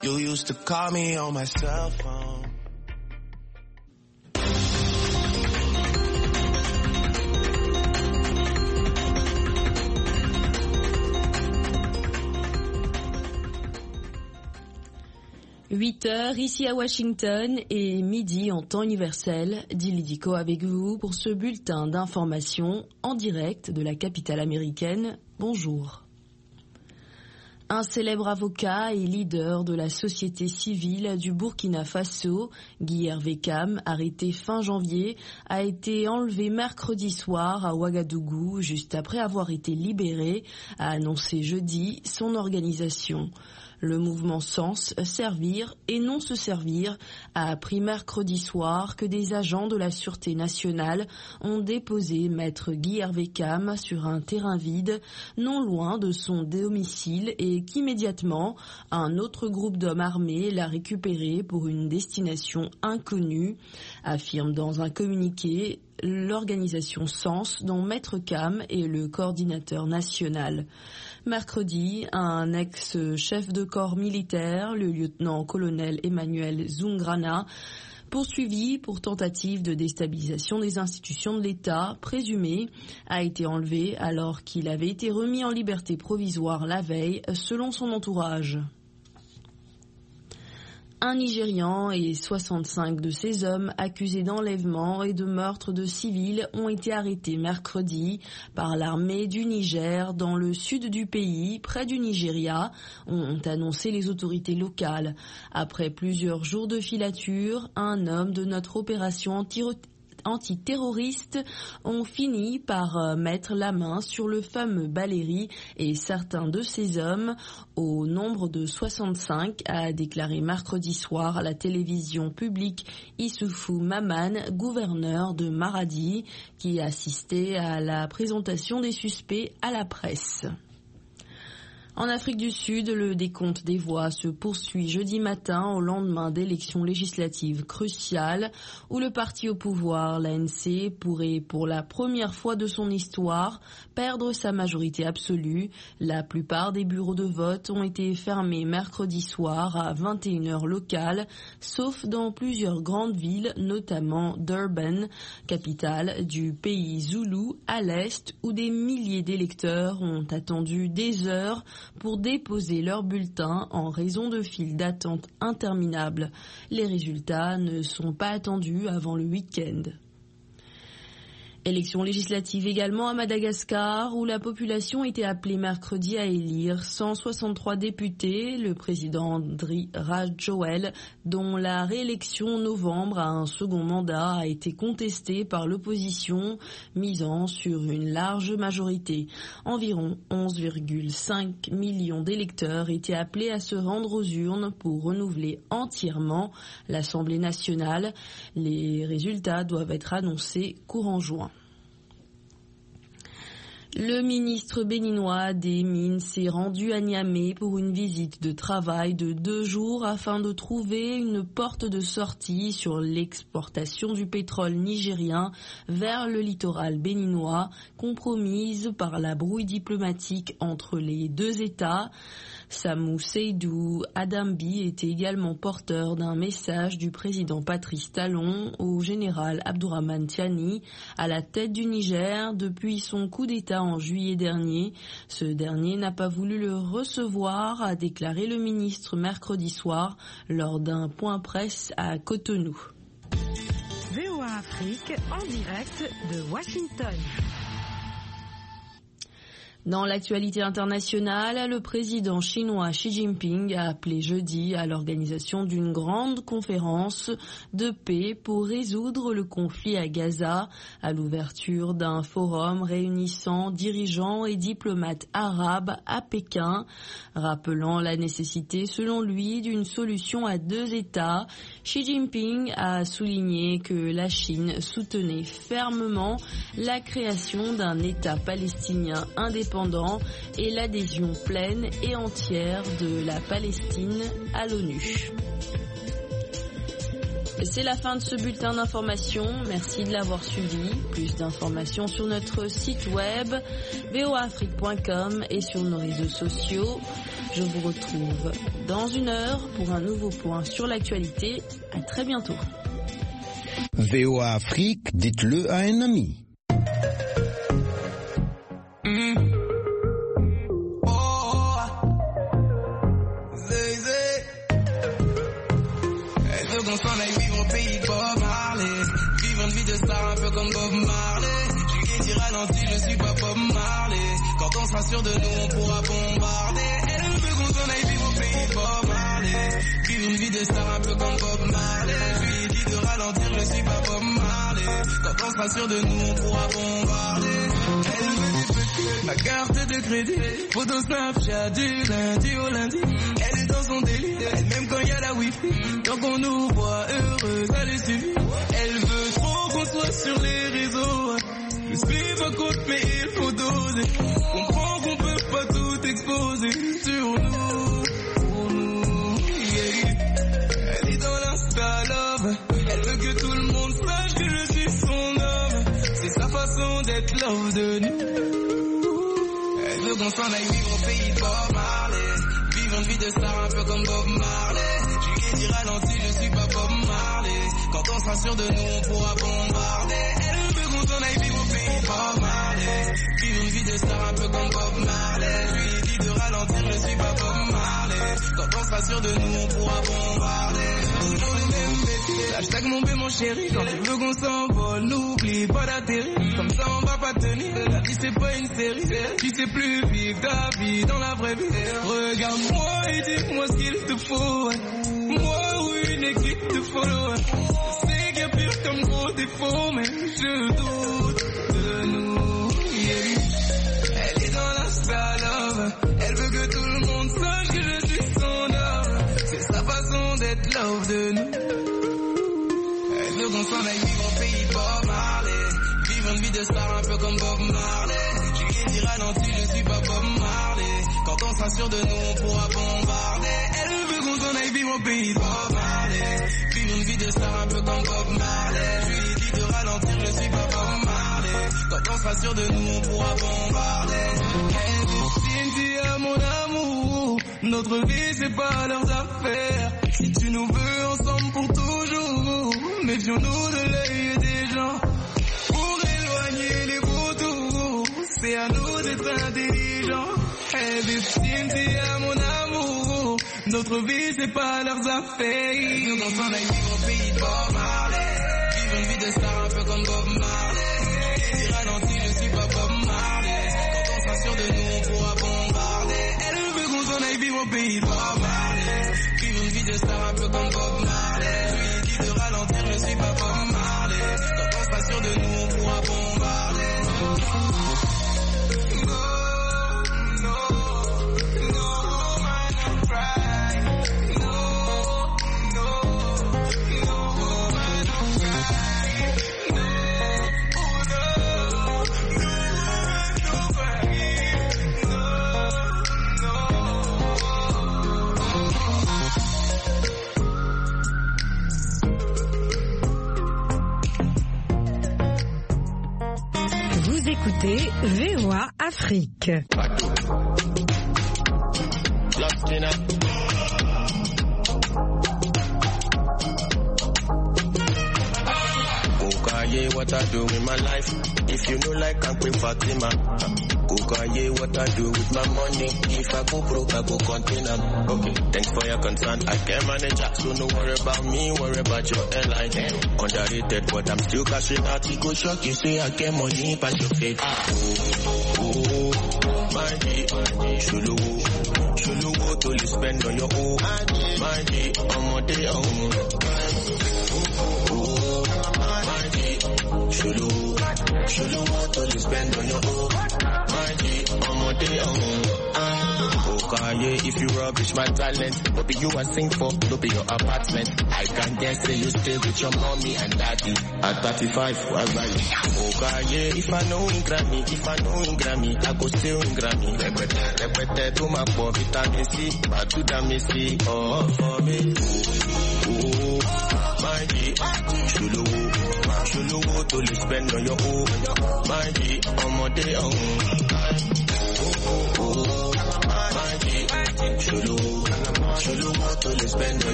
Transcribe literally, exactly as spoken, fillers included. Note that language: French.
You used to call me on my cell phone. huit heures ici à Washington et midi en temps universel. Dilly Dico avec vous pour ce bulletin d'information en direct de la capitale américaine. Bonjour. Un célèbre avocat et leader de la société civile du Burkina Faso, Guy Hervé Kam, arrêté fin janvier, a été enlevé mercredi soir à Ouagadougou, juste après avoir été libéré, a annoncé jeudi son organisation. Le mouvement Sens, servir et non se servir, a appris mercredi soir que des agents de la Sûreté nationale ont déposé maître Guy Hervé Kam sur un terrain vide, non loin de son domicile et qu'immédiatement, un autre groupe d'hommes armés l'a récupéré pour une destination inconnue, affirme dans un communiqué l'organisation Sens, dont Maître Kam est le coordinateur national. Mercredi, un ex-chef de corps militaire, le lieutenant-colonel Emmanuel Zungrana, poursuivi pour tentative de déstabilisation des institutions de l'État, présumé, a été enlevé alors qu'il avait été remis en liberté provisoire la veille, selon son entourage. Un Nigérian et soixante-cinq de ses hommes accusés d'enlèvement et de meurtre de civils ont été arrêtés mercredi par l'armée du Niger dans le sud du pays, près du Nigeria, ont annoncé les autorités locales. Après plusieurs jours de filature, un homme de notre opération anti antiterroristes ont fini par mettre la main sur le fameux Baléry et certains de ces hommes, au nombre de soixante-cinq, a déclaré mercredi soir à la télévision publique Issoufou Maman, gouverneur de Maradi, qui assistait à la présentation des suspects à la presse. En Afrique du Sud, le décompte des voix se poursuit jeudi matin au lendemain d'élections législatives cruciales où le parti au pouvoir, l'A N C, pourrait pour la première fois de son histoire perdre sa majorité absolue. La plupart des bureaux de vote ont été fermés mercredi soir à vingt et une heures locales, sauf dans plusieurs grandes villes, notamment Durban, capitale du pays zoulou à l'est, où des milliers d'électeurs ont attendu des heures pour déposer leur bulletin en raison de files d'attente interminables. Les résultats ne sont pas attendus avant le week-end. Élections législatives également à Madagascar, où la population était appelée mercredi à élire cent soixante-trois députés, le président Andry Rajoelina, dont la réélection en novembre à un second mandat a été contestée par l'opposition, misant sur une large majorité. Environ onze virgule cinq millions d'électeurs étaient appelés à se rendre aux urnes pour renouveler entièrement l'Assemblée nationale. Les résultats doivent être annoncés courant juin. Le ministre béninois des Mines s'est rendu à Niamey pour une visite de travail de deux jours afin de trouver une porte de sortie sur l'exportation du pétrole nigérien vers le littoral béninois, compromise par la brouille diplomatique entre les deux États. Samou Seydou Adambi était également porteur d'un message du président Patrice Talon au général Abdourahmane Tiani à la tête du Niger depuis son coup d'État en juillet dernier. Ce dernier n'a pas voulu le recevoir, a déclaré le ministre mercredi soir lors d'un point presse à Cotonou. V O A Afrique en direct de Washington. Dans l'actualité internationale, le président chinois Xi Jinping a appelé jeudi à l'organisation d'une grande conférence de paix pour résoudre le conflit à Gaza, à l'ouverture d'un forum réunissant dirigeants et diplomates arabes à Pékin, rappelant la nécessité, selon lui, d'une solution à deux États. Xi Jinping a souligné que la Chine soutenait fermement la création d'un État palestinien indépendant et l'adhésion pleine et entière de la Palestine à l'ONU. C'est la fin de ce bulletin d'information. Merci de l'avoir suivi. Plus d'informations sur notre site web v o a afrique point com et sur nos réseaux sociaux. Je vous retrouve dans une heure pour un nouveau point sur l'actualité. À très bientôt. V O A Afrique, dites-le à un ami. Mm. Oh, zé, zé. Elle veut qu'on s'en aille vivre au pays de Bob Marley. Vivre une vie de star un peu comme Bob Marley. Je lui ai dit ralenti, je suis pas Bob Marley. Quand on sera sûr de nous, on pourra bombarder. Elle veut qu'on s'en aille vivre au pays de Bob Marley. Vivre une vie de star un peu comme Bob Marley. Je lui ai dit de ralentir, je suis pas Bob Marley. Quand on sera sûr de nous, on pourra bombarder. Elle veut des petits, ma carte de crédit. Photo Snapchat du lundi au lundi. Elle est dans son délire, elle même quand il y a la wifi. Tant qu'on nous voit heureux, ça lui suffit. Elle veut trop qu'on soit sur les réseaux. Je suis pas contre mais il faut doser. Comprends qu'on peut pas tout exposer sur nous, pour nous, yeah. Elle est dans l'insta love. Elle veut que tout le monde sache que je suis son homme. C'est sa façon d'être love de nous. Elle veut qu'on s'en aille vivre au pays de Bob Marley. Vivre une vie de star un peu comme Bob Marley. Je lui ai dit ralenti, je suis pas Bob Marley. Quand on sera sûr de nous, on pourra bombarder. Elle veut qu'on s'en aille vivre au pays de Bob Marley. Vivre une vie de star un peu comme Bob Marley. Je lui ai dit de ralentir, je suis pas Bob Marley. Quand on sera sûr de nous, on pourra bombarder. Toujours les mêmes bêtises. Hashtag mon bé mon chéri. Quand tu veux qu'on s'envole, n'oublie pas d'atterrir. Comme ça on va pas tenir. La vie c'est pas une série. Tu sais plus vivre ta vie dans la vraie vie. Regarde-moi et dis-moi ce qu'il te faut. Moi ou une équipe de follow. Je sais qu'il y a pire comme gros défaut, mais je doute de nous, yeah. Elle est dans l'insta love. Elle veut que tout le monde sache que je suis son homme. C'est sa façon d'être love de nous. Elle veut qu'on s'en aille vivre au pays de Bob Marley. Vivre une vie de star un peu comme Bob Marley. Je lui ai dit ralenti, je suis pas Bob Marley. Quand on sera sûr de nous, on pourra bombarder. Elle veut qu'on s'en aille vivre au pays de Bob Marley. Vivre une vie de star un peu comme Bob Marley. Je lui ai dit de ralentir, je suis pas Bob Marley. Quand on sera sûr de nous, on pourra bombarder. Elle dit Cynthia, mon amour, notre vie c'est pas leurs affaires. Si tu nous veux ensemble pour toujours, méfions-nous de l'œil des gens. Pour éloigner les vautours, c'est à nous d'être intelligents. Elle dit Cynthia, mon amour, notre vie c'est pas leurs affaires. Elle veut qu'on s'en aille vivre au pays de Bob Marley. Vivre une vie de star un peu comme Bob Marley. Si ralenti, je suis pas Bob Marley. Quand on sera sûr de nous, on pourra bombarder. Elle veut qu'on s'en aille vivre au pays de Bob Marley. Vivre une vie de star un peu comme Bob Marley. Je lui ai dit de ralentir, je suis pas Bob Marley. Quand on sera sûr de nous, on pourra bombarder. Écoutez V O A Afrique. Kukaye, what I do with my life. If you know like I'm Queen Fatima. Kukaye, what I do with my money. If I go broke, I go contain them. Okay, thanks for your concern. I can manage that, so no worry about me, worry about your airline. Underrated, but I'm still cashing out. It go shock you, say I get money, pass your face. Oh, oh, my G, shulu, shulu, to you spend on your own. My G, I'm a day on. Oh, my G, shulu, shulu, to you spend on your own. My G, I'm a day on. Okay, if you rubbish my talent, no be you I sing for, no be your apartment. I can guess say you stay with your mommy and daddy. At thirty-five, why right? Okay, if I know in Grammy, if I know in Grammy, I go still in Grammy. Repete, repete, to my poor vitamin C, but to the missy, oh, for me. Oh, my G, shulu, shulu, to you spend on your own. My G, I'm a day on. Oh, oh, oh, my G. Chelou, chelou, moi tous les semaines.